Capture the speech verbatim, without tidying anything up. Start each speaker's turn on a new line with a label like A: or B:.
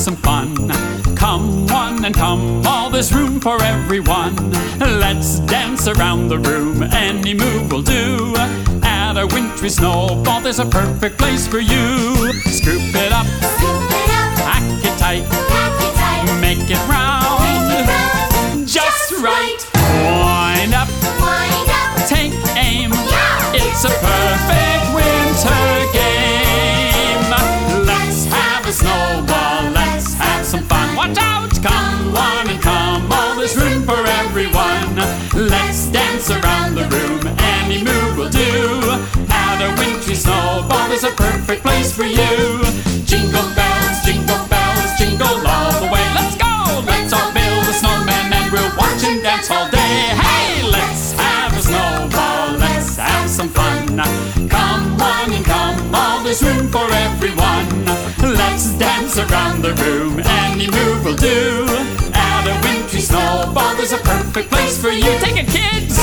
A: some fun. Come one and come all, there's room for everyone. Let's dance around the room, any move will do. Add a wintry snowball, there's a perfect place for you. Scoop it up,
B: Scoop it up,
A: pack it tight,
B: pack it tight,
A: make it round,
B: make it round,
A: just
B: just
A: right.
B: right.
A: Wind up,
B: Wind up,
A: take aim,
B: yeah!
A: it's a perfect winter game. Let's have a snowball, let's have some fun. Watch out, come one and come all, there's room for everyone. Let's dance around the room, any move will do. Add a wintry snowball, there's a perfect place for you. Jingle bells, jingle bells, jingle all the way. Let's go, let's all build a snowman and we'll watch him dance all day. Hey, let's have a snowball, let's have some fun. Come one and come all, there's room for everyone. Let's dance around the room, any move will do. Add a wintry snowball, there's a perfect place for you. Take it, kids!